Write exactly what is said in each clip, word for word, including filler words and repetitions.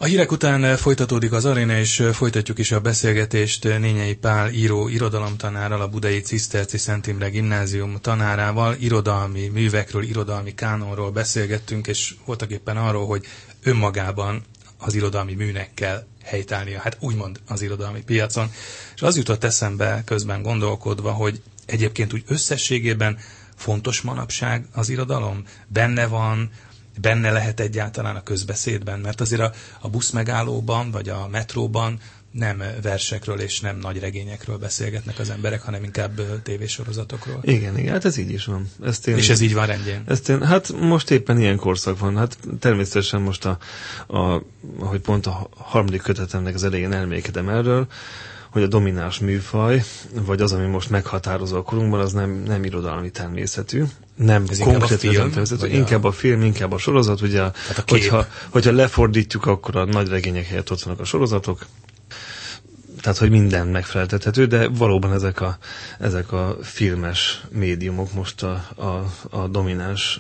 A hírek után folytatódik az aréna, és folytatjuk is a beszélgetést Nényei Pál író irodalomtanárral, a Budai Ciszterci Szent Imre Gimnázium tanárával. Irodalmi művekről, irodalmi kánonról beszélgettünk, és voltak éppen arról, hogy önmagában az irodalmi műnek kell helytállnia, hát úgymond az irodalmi piacon. És az jutott eszembe közben gondolkodva, hogy egyébként úgy összességében fontos manapság az irodalom? Benne van, benne lehet egyáltalán a közbeszédben? Mert azért a, a buszmegállóban, vagy a metróban nem versekről és nem nagy regényekről beszélgetnek az emberek, hanem inkább tévésorozatokról. Igen, igen, hát ez így is van. Ezt én, és ez így van rendjén? Ezt én, hát most éppen ilyen korszak van. Hát természetesen most, a, a, ahogy pont a harmadik kötetemnek az elején elmékedem erről, hogy a domináns műfaj, vagy az, ami most meghatározó a korunkban, az nem, nem irodalmi természetű. Nem ez konkrét irodalmi természetű. Inkább a... a film, inkább a sorozat. Ugye, a hogyha, hogyha lefordítjuk, akkor a nagy regények helyett ott vannak a sorozatok. Tehát, hogy minden megfeleltethető, de valóban ezek a, ezek a filmes médiumok most a, a, a domináns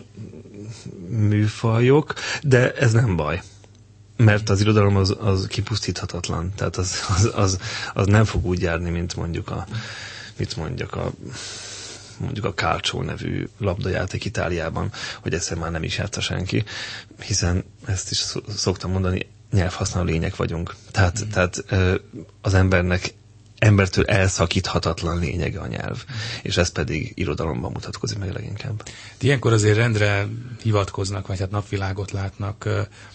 műfajok, de ez nem baj. Mert az irodalom az, az kipusztíthatatlan. Tehát az, az, az, az nem fog úgy járni, mint mondjuk a, mit mondjak, a, mondjuk a Calcio nevű labdajáték Itáliában, hogy egyszer már nem is játsza senki, hiszen ezt is szoktam mondani, nyelvhasználó lények vagyunk. Tehát, mm. tehát az embernek embertől elszakíthatatlan lényege a nyelv, mm. és ez pedig irodalomban mutatkozik meg leginkább. De ilyenkor azért rendre hivatkoznak, vagy hát napvilágot látnak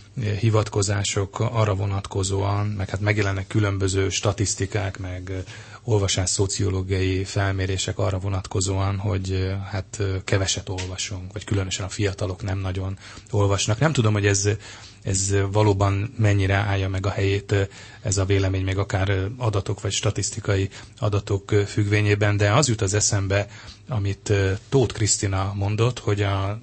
hivatkozások arra vonatkozóan, meg hát megjelennek különböző statisztikák, meg olvasás szociológiai felmérések arra vonatkozóan, hogy hát keveset olvasunk, vagy különösen a fiatalok nem nagyon olvasnak. Nem tudom, hogy ez, ez valóban mennyire állja meg a helyét ez a vélemény, meg akár adatok, vagy statisztikai adatok függvényében, de az jut az eszembe, amit Tóth Krisztina mondott, hogy a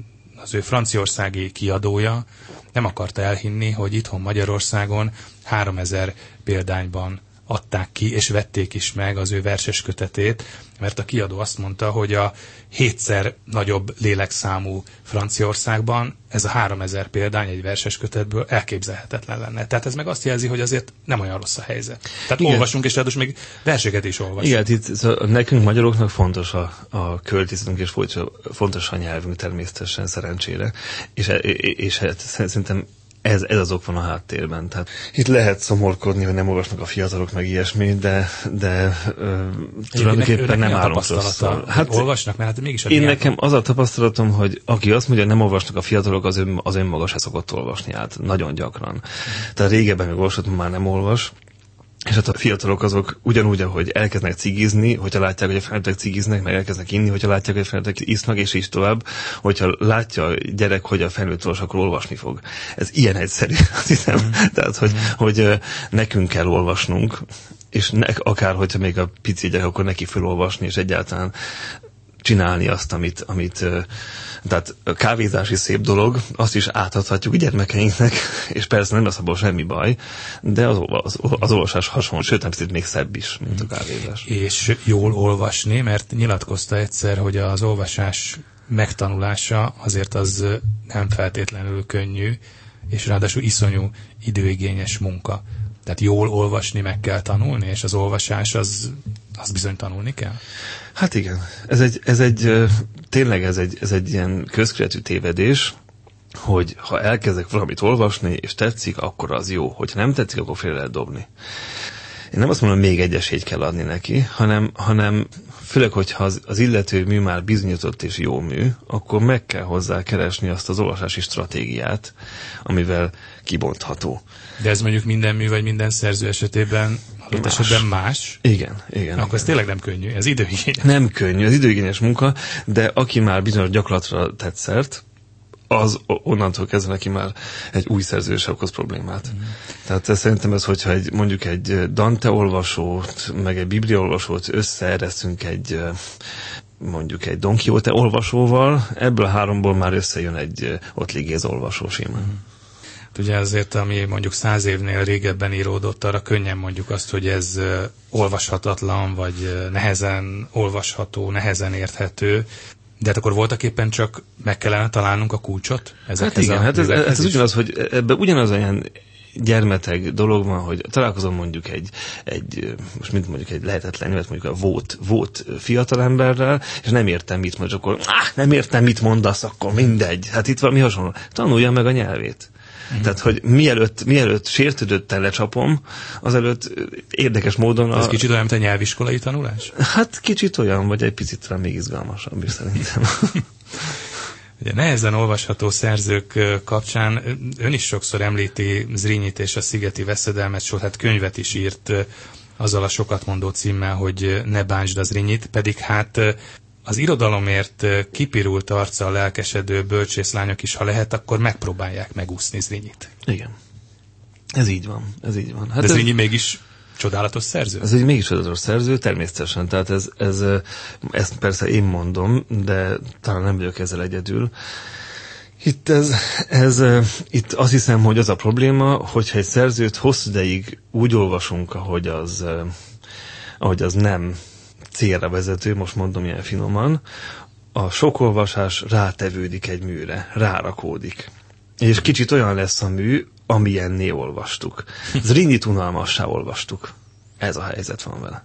az ő franciaországi kiadója nem akarta elhinni, hogy itthon Magyarországon háromezer példányban adták ki, és vették is meg az ő verses kötetét, mert a kiadó azt mondta, hogy a hétszer nagyobb lélekszámú Franciaországban ez a háromezer példány egy verses kötetből elképzelhetetlen lenne. Tehát ez meg azt jelzi, hogy azért nem olyan rossz a helyzet. Tehát igen. Olvasunk, és ráadásul még verseket is olvasunk. Igen, itt szóval nekünk magyaroknak fontos a, a költészetünk, és fontos a nyelvünk természetesen, szerencsére. És, és hát szerintem Ez, ez az ok van a háttérben. Tehát itt lehet szomorkodni, hogy nem olvasnak a fiatalok meg ilyesmi, de, de ö, tulajdonképpen nem állunk rosszul. Hát olvasnak, mert hát mégis a én nekem az a tapasztalatom, hogy aki azt mondja, hogy nem olvasnak a fiatalok, az, ön, az önmaga se szokott olvasni, hát nagyon gyakran. Mm. Tehát régebben még olvasott, már nem olvas. És hát a fiatalok azok ugyanúgy, ahogy elkezdenek cigizni, hogyha látják, hogy a felnőttek cigiznek, meg elkezdenek inni, hogyha látják, hogy a felnőttek isznak, és így tovább, hogyha látja a gyerek, hogy a felnőtt olvas, akkor olvasni fog. Ez ilyen egyszerű, azt hiszem. Mm. Tehát, hogy, mm. hogy nekünk kell olvasnunk, és ne, akár, hogyha még a pici gyerek, akkor neki felolvasni, és egyáltalán csinálni azt, amit, amit tehát a kávézás is szép dolog, azt is átadhatjuk gyermekeinknek, és persze nem lesz abból semmi baj, de az, az, az olvasás hasonló, sőt nem még szebb is, mint a kávézás. És jól olvasni, mert nyilatkozta egyszer, hogy az olvasás megtanulása azért az nem feltétlenül könnyű, és ráadásul iszonyú időigényes munka. Tehát jól olvasni meg kell tanulni, és az olvasás az, az bizony tanulni kell? Hát igen. Ez egy, ez egy tényleg ez egy, ez egy ilyen közkeletű tévedés, hogy ha elkezdek valamit olvasni, és tetszik, akkor az jó. Hogyha nem tetszik, akkor félre lehet dobni. Én nem azt mondom, hogy még egy esélyt kell adni neki, hanem, hanem főleg, hogyha az, az illető mű már bizonyított és jó mű, akkor meg kell hozzá keresni azt az olvasási stratégiát, amivel kibontható. De ez mondjuk minden mű, vagy minden szerző esetében adott esetben más? Igen, igen. Akkor igen. ez tényleg nem könnyű, ez időigényes. Nem könnyű, ez időigényes munka, de aki már bizonyos gyakorlatra tett szert, az onnantól kezdve neki már egy új szerző sem okoz problémát. Mm. Tehát ez, szerintem ez, hogyha egy, mondjuk egy Dante olvasót, meg egy Biblia olvasót összeeresztünk egy mondjuk egy Don Quixote olvasóval, ebből a háromból már összejön egy Ottli Géza olvasó simán. Mm. Ugye azért, ami mondjuk száz évnél régebben íródott, arra könnyen mondjuk azt, hogy ez olvashatatlan, vagy nehezen olvasható, nehezen érthető, de hát akkor voltak éppen csak meg kellene találnnunk a kulcsot? Hát igen, hát ez, ez, ez ugyanaz, hogy ebben ugyanaz olyan gyermeteg dolog van, hogy találkozom mondjuk egy, egy most mint mondjuk egy lehetetlen, mert mondjuk a volt, volt fiatalemberrel, és nem értem mit mond, akkor áh, nem értem mit mondasz, akkor mindegy. Hát itt valami hasonló. Tanulja meg a nyelvét. Mm-hmm. Tehát, hogy mielőtt, mielőtt sértődötten lecsapom, azelőtt érdekes módon... Ez a... kicsit olyan, mint a nyelviskolai tanulás? Hát kicsit olyan, vagy egy picit talán még izgalmasabb is szerintem. Ugye nehezen olvasható szerzők kapcsán ön is sokszor említi Zrinyit és a Szigeti Veszedelmet, sőt, hát könyvet is írt azzal a sokat mondó címmel, hogy Ne bántsd a Zrinyit, pedig hát az irodalomért kipirult arccal lelkesedő bölcsészlányok is, ha lehet, akkor megpróbálják megúszni Zrinyit. Igen. Ez így van. Ez így van. Hát de Zrinyi ez... mégis csodálatos szerző? Ez egy mégis csodálatos szerző, természetesen. Tehát ez, ez, ezt persze én mondom, de talán nem vagyok ezzel egyedül. Itt, ez, ez, itt azt hiszem, hogy az a probléma, hogyha egy szerzőt hosszú ideig úgy olvasunk, ahogy az, ahogy az nem célra vezető, most mondom ilyen finoman, a sok olvasás rátevődik egy műre, rárakódik. És kicsit olyan lesz a mű, amilyenné olvastuk. Zrinyit unalmassá olvastuk. Ez a helyzet van vele.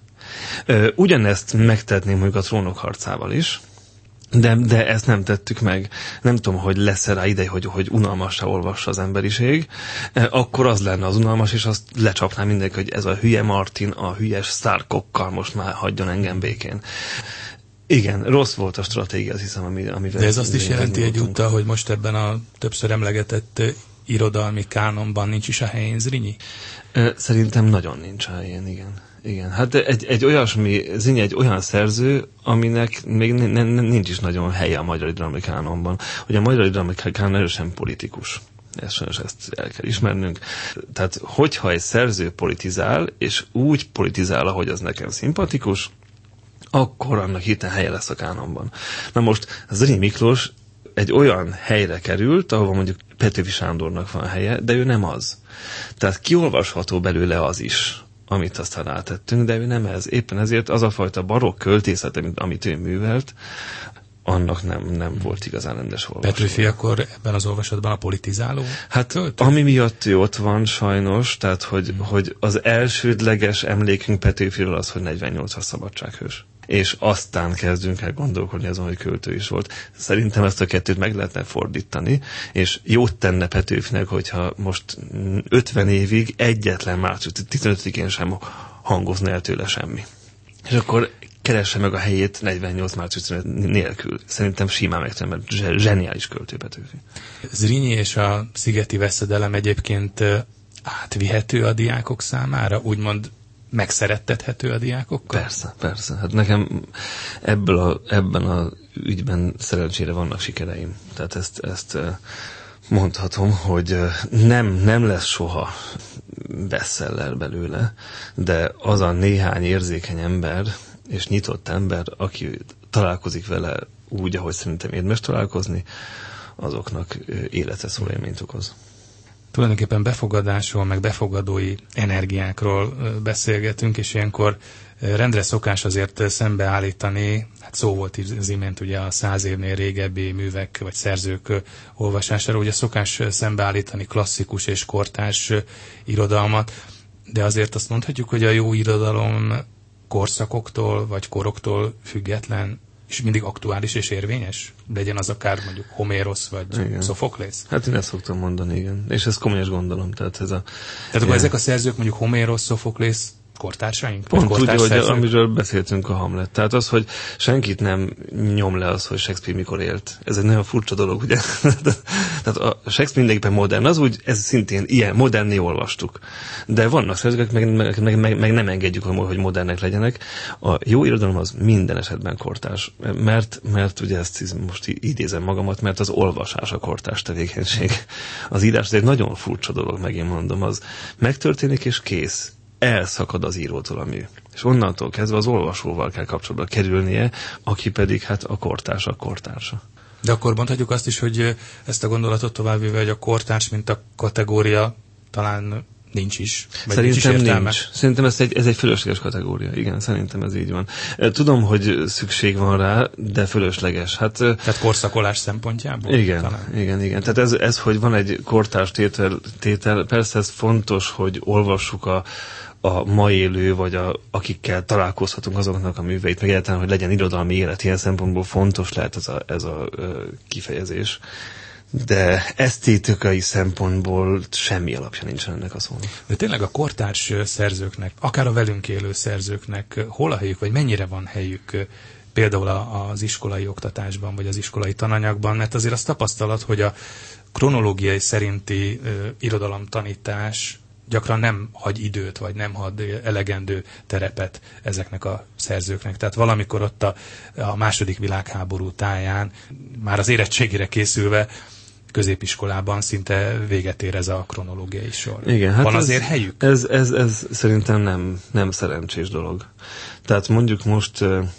Ugyanezt megtehetném mondjuk a Trónok harcával is, de, de ezt nem tettük meg. Nem tudom, hogy lesz-e rá ide, hogy, hogy unalmassá olvassa az emberiség. Akkor az lenne az unalmas, és azt lecsapná mindenki, hogy ez a hülye Martin a hülyes sztárkokkal most már hagyjon engem békén. Igen, rossz volt a stratégia, azt hiszem, ami, amivel... De ez azt is jelenti egyúttal, hogy most ebben a többször emlegetett irodalmi kánonban nincs is a helyén Zrinyi? Szerintem nagyon nincs a helyén, igen. Igen. Hát egy, egy olyasmi, Zrinyi egy olyan szerző, aminek még nincs is nagyon helye a magyar irodalmi kánonban. Hogy a magyar irodalmi kánon erősen politikus. Ezt sajnos ezt el kell ismernünk. Tehát, hogyha egy szerző politizál, és úgy politizál, ahogy az nekem szimpatikus, akkor annak hirtelen helye lesz a kánonban. Na most Zrinyi Miklós egy olyan helyre került, ahol mondjuk Petőfi Sándornak van helye, de ő nem az. Tehát kiolvasható belőle az is, amit aztán rátettünk, de ő nem ez. Éppen ezért az a fajta barokk költészet, amit ő művelt, annak nem, nem volt igazán rendes olvasó. Petőfi akkor ebben az olvasatban a politizáló? Hát költő? Ami miatt ő ott van sajnos, tehát hogy, hmm. hogy az elsődleges emlékünk Petőfiről az, hogy negyvennyolcas szabadsághős. És aztán kezdünk el gondolkodni azon, hogy költő is volt. Szerintem ezt a kettőt meg lehetne fordítani, és jót tenne Petőfinek, hogyha most ötven évig egyetlen március tizenötödikén sem hangozna el tőle semmi. És akkor keresse meg a helyét negyvennyolc március nélkül. Szerintem simán megtudom, mert zseniális költő Petőfi. Zrinyi és a Szigeti Veszedelem egyébként átvihető a diákok számára, úgymond megszerettethető a diákokkal? Persze, persze. Hát nekem ebből a, ebben a ügyben szerencsére vannak sikereim. Tehát ezt, ezt mondhatom, hogy nem, nem lesz soha bestseller belőle, de az a néhány érzékeny ember és nyitott ember, aki találkozik vele úgy, ahogy szerintem érdemes találkozni, azoknak életre szóló élményt okoz. Tulajdonképpen befogadásról, meg befogadói energiákról beszélgetünk, és ilyenkor rendre szokás azért szembeállítani, hát szó volt az imént ugye a száz évnél régebbi művek vagy szerzők olvasására, ugye szokás szembeállítani klasszikus és kortárs irodalmat, de azért azt mondhatjuk, hogy a jó irodalom korszakoktól vagy koroktól független, és mindig aktuális és érvényes? Legyen az akár mondjuk Homérosz vagy igen. Szofoklész? Hát én ezt szoktam mondani, igen. És ezt komolyan gondolom. Tehát, ez a, tehát akkor ezek a szerzők mondjuk Homérosz, Szofoklész kortársaink? Pont úgy, hogy szerzők? Amiről beszéltünk a Hamlet. Tehát az, hogy senkit nem nyom le az, hogy Shakespeare mikor élt. Ez egy nagyon furcsa dolog, ugye? Tehát a Shakespeare mindenképpen modern. Az úgy, ez szintén ilyen, modernné olvastuk. De vannak szerzők, meg, meg, meg, meg, meg nem engedjük, hogy modernek legyenek. A jó irodalom az minden esetben kortárs. Mert, mert ugye ezt most idézem magamat, mert az olvasás a kortárs tevékenység. Az írás egy nagyon furcsa dolog, megint mondom. Az megtörténik és kész. Elszakad az írótól a mű. És onnantól kezdve az olvasóval kell kapcsolatba kerülnie, aki pedig hát a kortárs, a kortársa. De akkor mondhatjuk azt is, hogy ezt a gondolatot továbbvéve, hogy a kortárs, mint a kategória talán nincs is. Vagy szerintem nincs. Is nincs. Szerintem ez egy, ez egy fölösleges kategória. Igen, szerintem ez így van. Tudom, hogy szükség van rá, de fölösleges. Hát, tehát korszakolás szempontjából? Igen, talán. igen, igen. Tehát ez, ez, hogy van egy kortárs tétel, tétel, persze ez fontos, hogy olvassuk a a ma élő, vagy a, akikkel találkozhatunk azoknak a műveit, meg egyáltalán, hogy legyen irodalmi élet, ilyen szempontból fontos lehet ez a, ez a kifejezés. De esztétikai szempontból semmi alapja nincsen ennek a szónak. De tényleg a kortárs szerzőknek, akár a velünk élő szerzőknek hol a helyük, vagy mennyire van helyük például az iskolai oktatásban, vagy az iskolai tananyagban, mert azért az tapasztalat, hogy a kronológiai szerinti irodalomtanítás gyakran nem hagy időt, vagy nem hagy elegendő terepet ezeknek a szerzőknek. Tehát valamikor ott a, a második világháború táján, már az érettségére készülve, középiskolában szinte véget ér ez a kronológiai sor. Igen, hát van ez, azért helyük? Ez, ez, ez szerintem nem, nem szerencsés dolog. Tehát mondjuk most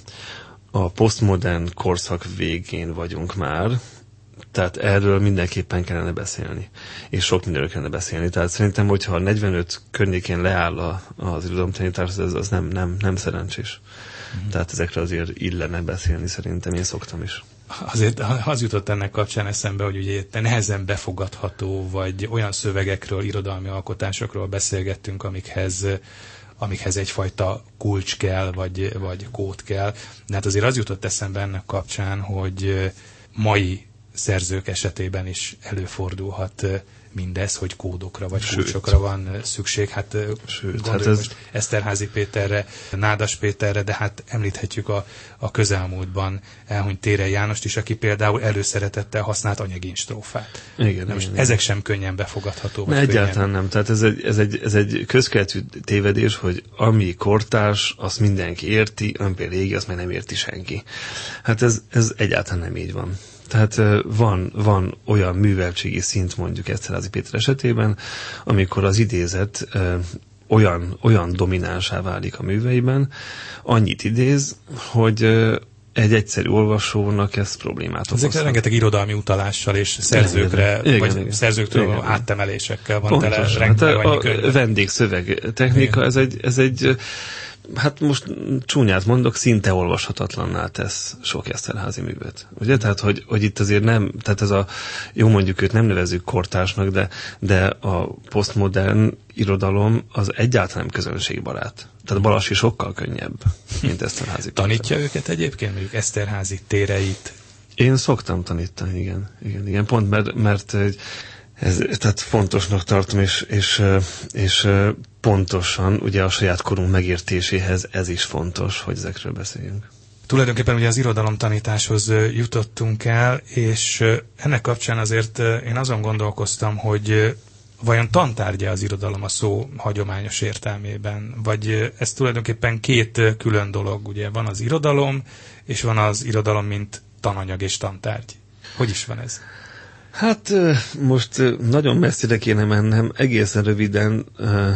a posztmodern korszak végén vagyunk már, tehát erről mindenképpen kellene beszélni. És sok mindenről kellene beszélni. Tehát szerintem, hogyha negyvenöt környékén leáll a, az irodalomtanítás, az, az nem, nem, nem szerencsés. Mm-hmm. Tehát ezekre azért illene beszélni szerintem, én szoktam is. Azért az jutott ennek kapcsán eszembe, hogy ugye nehezen befogadható, vagy olyan szövegekről, irodalmi alkotásokról beszélgettünk, amikhez, amikhez egyfajta kulcs kell, vagy, vagy kód kell. De hát azért az jutott eszembe ennek kapcsán, hogy mai szerzők esetében is előfordulhat mindez, hogy kódokra vagy Sőt. kulcsokra van szükség. Hát Sőt, gondoljuk hát ez... most Eszterházy Péterre, Nádas Péterre, de hát említhetjük a, a közelmúltban elhunyt Térei Jánost is, aki például előszeretettel használt anyagin strófát. Igen, most igen, ezek sem könnyen befogadható. Ne, egyáltalán nem. Tehát ez egy, ez egy, ez egy közkeletű tévedés, hogy ami kortárs, azt mindenki érti, ami például régi, azt meg nem érti senki. Hát ez, ez egyáltalán nem így van. Tehát van, van olyan műveltségi szint mondjuk Eszterházy Péter esetében, amikor az idézet ö, olyan, olyan dominánsá válik a műveiben, annyit idéz, hogy ö, egy egyszerű olvasónak ez problémát okozhat. Ezekre rengeteg irodalmi utalással és szerzőkre, igen, vagy igen, szerzőktől igen, áttemelésekkel van tele rengeteg annyi könyv. A vendégszöveg technika, ez egy, ez egy hát most csúnyát mondok, szinte olvashatatlanná tesz sok Eszterházy művet. Ugye? Tehát, hogy, hogy itt azért nem, tehát ez a, jó mondjuk őt nem nevezzük kortársnak, de, de a posztmodern irodalom az egyáltalán nem közönségbarát. Tehát Balassi sokkal könnyebb, mint Eszterházy. Tanítja őket egyébként, mondjuk Eszterházy Téreit? Én szoktam tanítani, igen. igen, igen. Pont mert, mert ez, tehát fontosnak tartom, és, és, és pontosan ugye a saját korunk megértéséhez ez is fontos, hogy ezekről beszéljünk. Tulajdonképpen ugye az irodalomtanításhoz jutottunk el, és ennek kapcsán azért én azon gondolkoztam, hogy vajon tantárgya az irodalom a szó hagyományos értelmében, vagy ez tulajdonképpen két külön dolog, ugye van az irodalom, és van az irodalom, mint tananyag és tantárgy. Hogy is van ez? Hát most nagyon messzire kéne mennem, egészen röviden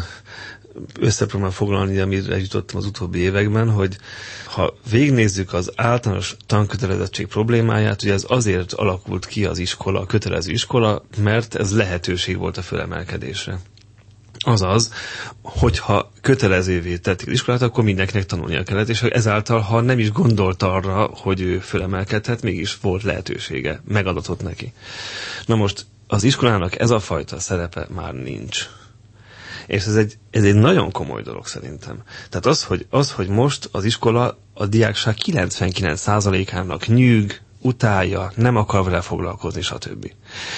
összepróbálom foglalni, amire jutottam az utóbbi években, hogy ha végignézzük az általános tankötelezettség problémáját, ugye ez azért alakult ki az iskola, a kötelező iskola, mert ez lehetőség volt a fölemelkedésre. Azaz, hogyha kötelezővé tették az iskolát, akkor mindenkinek tanulnia kellett, és ezáltal, ha nem is gondolt arra, hogy ő fölemelkedhet, mégis volt lehetősége, megadatott neki. Na most az iskolának ez a fajta szerepe már nincs. És ez egy, ez egy nagyon komoly dolog szerintem. Tehát az, hogy, az, hogy most az iskola a diákság kilencvenkilenc százalékának nyűg, utálja, nem akar vele foglalkozni, stb.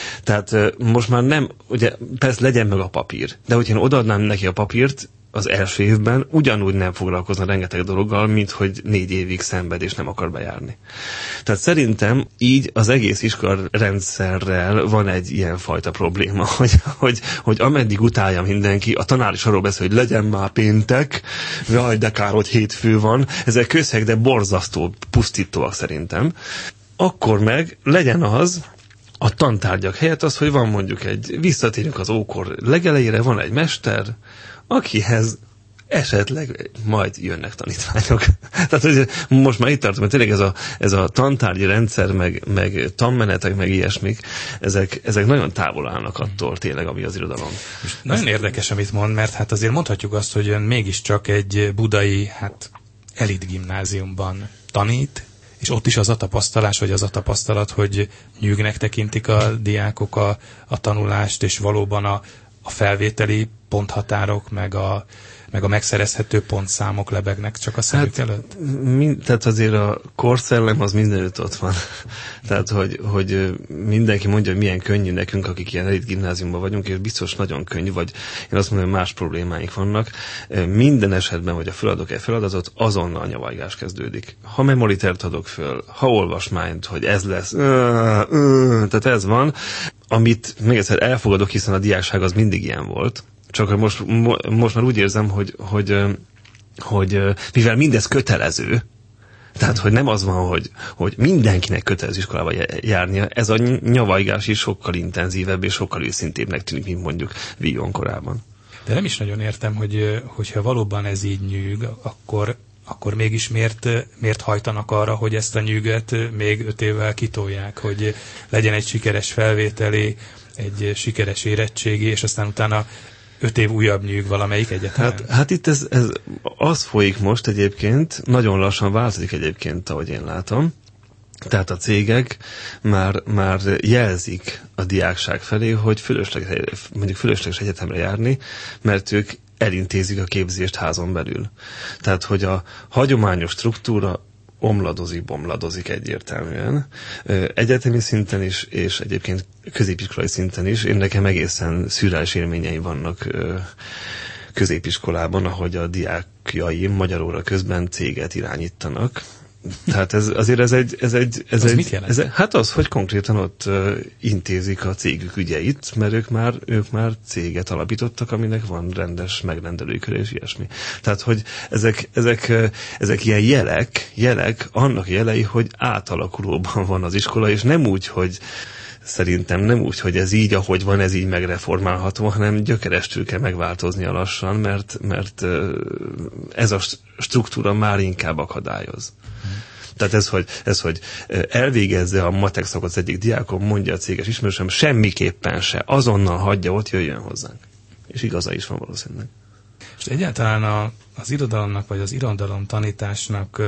Tehát most már nem, ugye persze legyen meg a papír, de hogyha én odaadnám neki a papírt az első évben, ugyanúgy nem foglalkozna rengeteg dologgal, mint hogy négy évig szenved és nem akar bejárni. Tehát szerintem így az egész iskola rendszerrel van egy ilyen fajta probléma, hogy, hogy, hogy ameddig utálja mindenki, a tanár is arról beszél, hogy legyen már péntek, jaj, de kár, hogy hétfő van, ezek közhelyek, de borzasztó, pusztítóak szerintem. Akkor meg legyen az, a tantárgyak helyett az, hogy van mondjuk egy, visszatérünk az ókor legelejére, van egy mester, akihez esetleg majd jönnek tanítványok. Tehát, hogy most már itt tartom, hogy tényleg ez a, ez a tantárgyi rendszer, meg, meg tanmenetek, meg ilyesmik, ezek, ezek nagyon távol állnak attól tényleg, ami az irodalom. És nagyon érdekes, amit mond, mert hát azért mondhatjuk azt, hogy ön mégiscsak egy budai, hát elit gimnáziumban tanít, és ott is az a tapasztalás, vagy az a tapasztalat, hogy nyűgnek tekintik a diákok a, a tanulást, és valóban a, a felvételi ponthatárok, meg a, meg a megszerezhető pontszámok lebegnek csak a szemük hát, előtt? Mind, tehát azért a korszellem az mindenütt ott van. Tehát, hogy, hogy mindenki mondja, hogy milyen könnyű nekünk, akik ilyen elit gimnáziumban vagyunk, és biztos nagyon könnyű, vagy én azt mondom, hogy más problémáink vannak. Minden esetben, hogy a feladok egy feladatot, azonnal nyavajgás kezdődik. Ha memoritert adok föl, ha olvasmányt, hogy ez lesz, tehát ez van, amit még egyszer elfogadok, hiszen a diákság az mindig ilyen volt. Csak most, most már úgy érzem, hogy, hogy, hogy mivel mindez kötelező, tehát, hogy nem az van, hogy, hogy mindenkinek kötelező iskolába járnia, ez a nyavajgás is sokkal intenzívebb és sokkal őszintébbnek tűnik, mint mondjuk Villon korában. De nem is nagyon értem, hogy, hogyha valóban ez így nyűg, akkor, akkor mégis miért, miért hajtanak arra, hogy ezt a nyűgöt még öt évvel kitolják, hogy legyen egy sikeres felvételi, egy sikeres érettségi, és aztán utána öt év újabb nyűg valamelyik egyetemen? Hát, hát itt ez, ez az folyik most egyébként, nagyon lassan változik egyébként, ahogy én látom. Tehát a cégek már, már jelzik a diákság felé, hogy fölösleges, mondjuk fölösleges egyetemre járni, mert ők elintézik a képzést házon belül. Tehát, hogy a hagyományos struktúra omladozik, bomladozik egyértelműen. Egyetemi szinten is, és egyébként középiskolai szinten is. Én nekem egészen szürreális élményei vannak középiskolában, ahogy a diákjaim magyar óra közben céget irányítanak. Tehát ez, azért ez egy... Ez egy ez az egy, mit jelent? Ez, hát az, hogy konkrétan ott uh, intézik a cégük ügyeit, mert ők már, ők már céget alapítottak, aminek van rendes megrendelőkör és ilyesmi. Tehát, hogy ezek, ezek, uh, ezek ilyen jelek, jelek, annak jelei, hogy átalakulóban van az iskola, és nem úgy, hogy szerintem nem úgy, hogy ez így, ahogy van, ez így megreformálható, hanem gyökerestül kell megváltoznia lassan, mert, mert ez a struktúra már inkább akadályoz. Hmm. Tehát ez hogy, ez, hogy elvégezze a matek szakot az egyik diákon, mondja a céges ismerősöm, semmiképpen se, azonnal hagyja ott, jöjjön hozzánk. És igaza is van valószínűleg. És egyáltalán a, az irodalomnak, vagy az irodalom tanításnak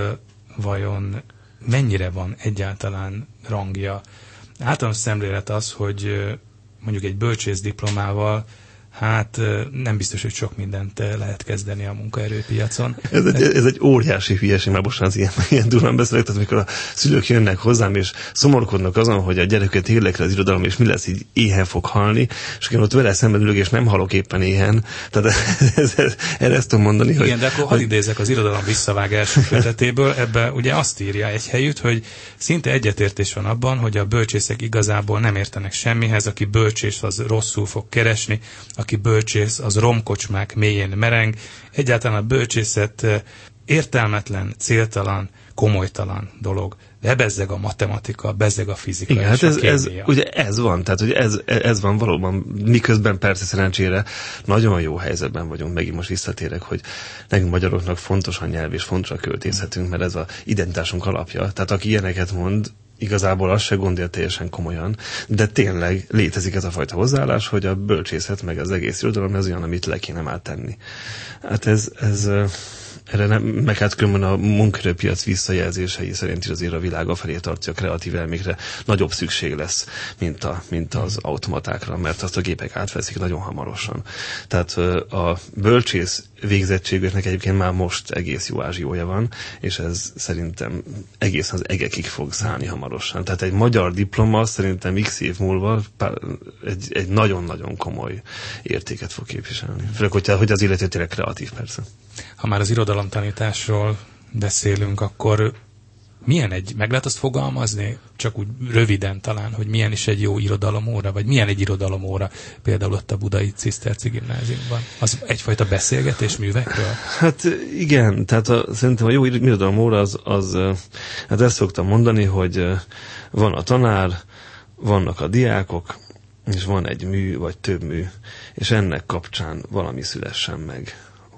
vajon mennyire van egyáltalán rangja? Általános szemlélet az, hogy mondjuk egy bölcsész diplomával hát nem biztos, hogy sok mindent lehet kezdeni a munkaerőpiacon. Ez egy, ez egy óriási hülyeség, már most az ilyen, ilyen durván beszélek, tehát amikor a szülők jönnek hozzám, és szomorkodnak azon, hogy a gyereket érdekel az irodalom, és mi lesz, így éhen fog halni, és én ott vele szemben ülök, és nem halok éppen éhen. Tehát ez, ez, erre ezt tudom mondani, hogy... Igen, de akkor hadd idézek az irodalom visszavág első kötetéből, ebbe ugye azt írja egy helyütt, hogy szinte egyetértés van abban, hogy a bölcsészek igazából nem értenek semmihez, aki bölcsész, az rosszul fog keresni, aki bölcsész, az romkocsmák mélyén mereng. Egyáltalán a bölcsészet értelmetlen, céltalan, komolytalan dolog. De bezzeg a matematika, bezzeg a fizika. Igen, és hát ez, a kémia. ez, ugye ez van, tehát ugye ez, ez van valóban, miközben persze szerencsére nagyon jó helyzetben vagyunk, megint most visszatérek, hogy nekünk magyaroknak fontos a nyelv és fontos a költészetünk, mert ez az identitásunk alapja. Tehát aki ilyeneket mond, igazából azt se gondolja teljesen komolyan, de tényleg létezik ez a fajta hozzáállás, hogy a bölcsészet meg az egész irodalom ez olyan, amit le kéne már tenni. Hát ez, ez erre nem, meg hát különben a munkaerőpiac visszajelzései szerint is azért a világ afelé tartja a kreatív elmékre nagyobb szükség lesz, mint, a, mint az automatákra, mert azt a gépek átveszik nagyon hamarosan. Tehát a bölcsész végzettségüknek egyébként már most egész jó ázsiója van, és ez szerintem egészen az egekig fog szállni hamarosan. Tehát egy magyar diploma szerintem x év múlva egy, egy nagyon-nagyon komoly értéket fog képviselni. Főleg, hogyha, hogy az illető tényleg kreatív, persze. Ha már az irodalomtanításról beszélünk, akkor milyen egy, meg lehet azt fogalmazni, csak úgy röviden talán, hogy milyen is egy jó irodalomóra, vagy milyen egy irodalomóra, például ott a budai Ciszterci gimnáziumban? Az egyfajta beszélgetés művekről? Hát igen, tehát a, szerintem a jó irodalomóra az, az, hát ezt szoktam mondani, hogy van a tanár, vannak a diákok, és van egy mű, vagy több mű, és ennek kapcsán valami szülessen meg.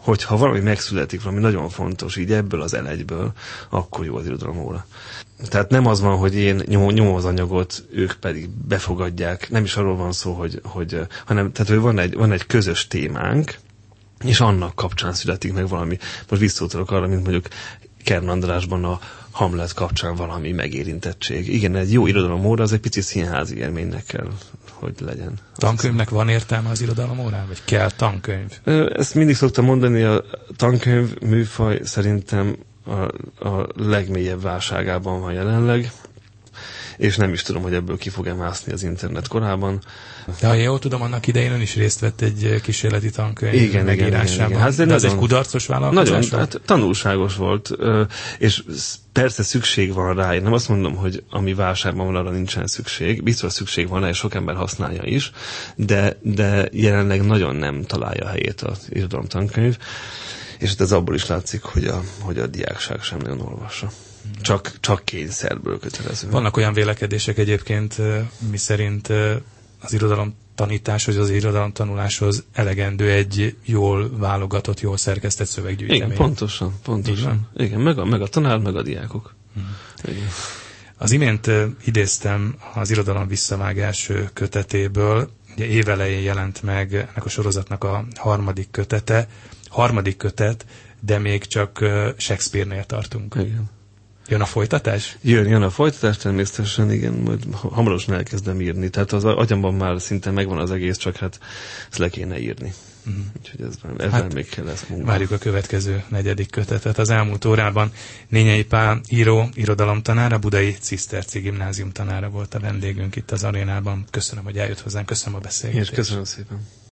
hogyha valami megszületik, valami nagyon fontos, így ebből az elegyből, akkor jó az irodalomóra. Tehát nem az van, hogy én nyom, nyomom az anyagot, ők pedig befogadják. Nem is arról van szó, hogy, hogy hanem, tehát, hogy van egy, van egy közös témánk, és annak kapcsán születik meg valami. Most visszautalok arra, mint mondjuk Kern Andrásban a Hamlet kapcsán valami megérintettség. Igen, egy jó irodalomóra az egy pici színházi élménynek kell, hogy legyen. Tankönyvnek van értelme az irodalomórán? Vagy kell tankönyv? Ezt mindig szoktam mondani, a tankönyv műfaj szerintem a, a legmélyebb válságában van jelenleg, és nem is tudom, hogy ebből ki fog-e mászni az internet korában. De ha jól tudom, annak idején ön is részt vett egy kísérleti tankönyv igen, megírásában. Igen, igen. Hát de, de az egy kudarcos vállalkozás? Nagyon, hát tanulságos volt, és persze szükség van rá. Én nem azt mondom, hogy ami válságban van, arra nincsen szükség. Biztos szükség van rá, és sok ember használja is, de, de jelenleg nagyon nem találja a helyét az irodalomtankönyv, és ez abból is látszik, hogy a, hogy a diákság sem nagyon olvassa. Csak, csak kényszerből kötelező. Vannak olyan vélekedések egyébként, mi szerint az irodalom tanítás, vagy az irodalom tanuláshoz elegendő egy jól válogatott, jól szerkesztett szöveggyűjtemény. Igen, pontosan, pontosan. Igen, meg a, meg a tanár, meg a diákok. Hmm. Igen. Az imént idéztem az Irodalom visszavágás kötetéből, ugye évelején jelent meg ennek a sorozatnak a harmadik kötete, harmadik kötet, de még csak Shakespeare-nél tartunk. Igen. Jön a folytatás? Jön, jön a folytatás, természetesen, igen, majd hamarosan elkezdem írni. Tehát az agyamban már szinte megvan az egész, csak hát ezt le kéne írni. Mm. Úgyhogy ez, ezzel hát, még kell lesz munka. Várjuk a következő negyedik kötetet. Az elmúlt órában Nényei Pál író, irodalomtanára, Budai Ciszterci Gimnázium tanára volt a vendégünk itt az arénában. Köszönöm, hogy eljött hozzánk, köszönöm a beszélgetést. És köszönöm szépen.